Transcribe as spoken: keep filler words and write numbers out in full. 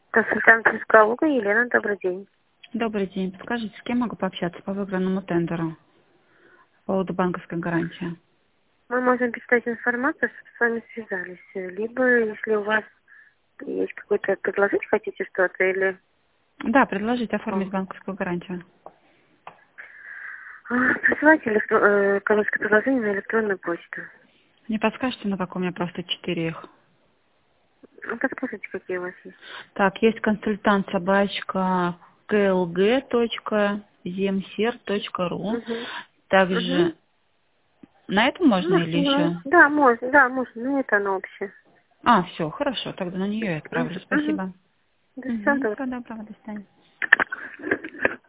Консультант психолога Елена, добрый день. Добрый день. Подскажите, с кем могу пообщаться по выигранному тендеру по поводу банковской гарантии? Мы можем передать информацию, чтобы с вами связались. Либо, если у вас есть какой-то предложить хотите что-то, или... Да, предложить оформить О. банковскую гарантию. А, Присылайте электро... э, короткое предложение на электронную почту. Не подскажете, на каком? У меня просто четыре их. Ну, подскажите, какие у вас есть. Так, есть консультант собачка клг точка земсер точка ру. Угу. Угу. Также на этом можно или Можно, да. еще? Да, можно, да, можно. Ну, это оно общее. А, все, хорошо, тогда на нее я Угу. отправлю. Угу. Спасибо. Да, всего Угу, доброго. всего доброго, до свидания.